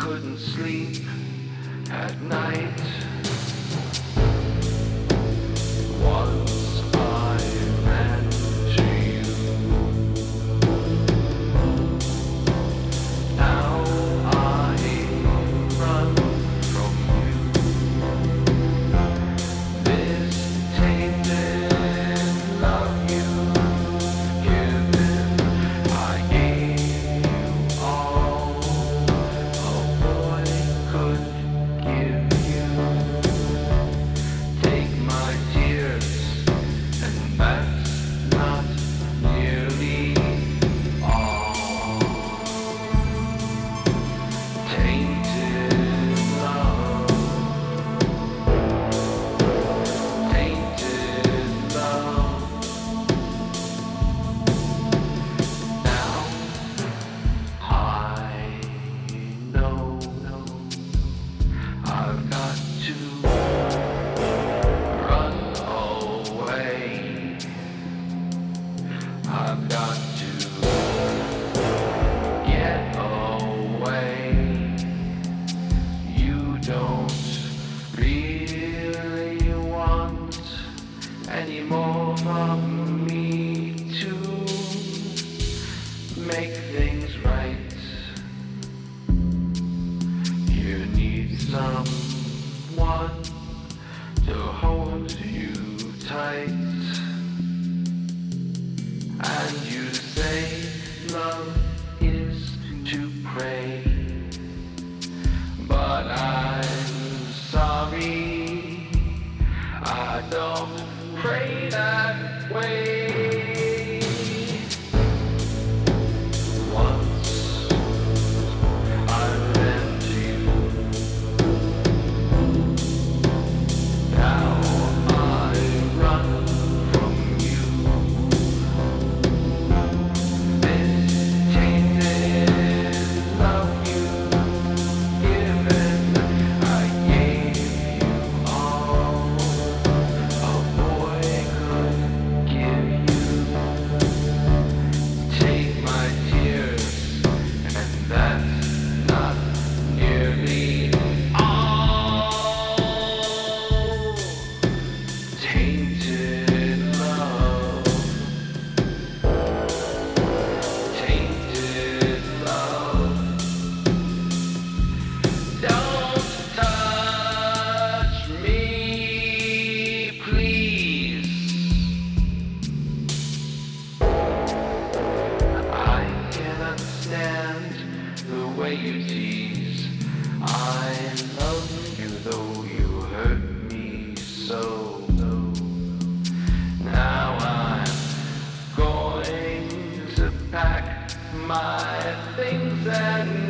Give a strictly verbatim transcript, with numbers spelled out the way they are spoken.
couldn't sleep at night. Once I ran to you. Now I run from you. This tainted love you've given, I gave you all a boy could give you. Take my tears, and that's not nearly all. Tainted love, tainted love. Now I know, I've got to run away. I've got to get away. You don't really want any more from me to make things right. You need someone to hold you tight. And you say love is to pray, but I'm sorry, I don't pray that way. Once I ran to you. Now I run from you. This tainted love you've given, I gave you all a boy could give you. Take my tears, and that's not nearly all. Tainted love, tainted love. Don't touch me, please. I cannot stand the way you tease. I love you though you hurt me so. Now I'm going to pack my things and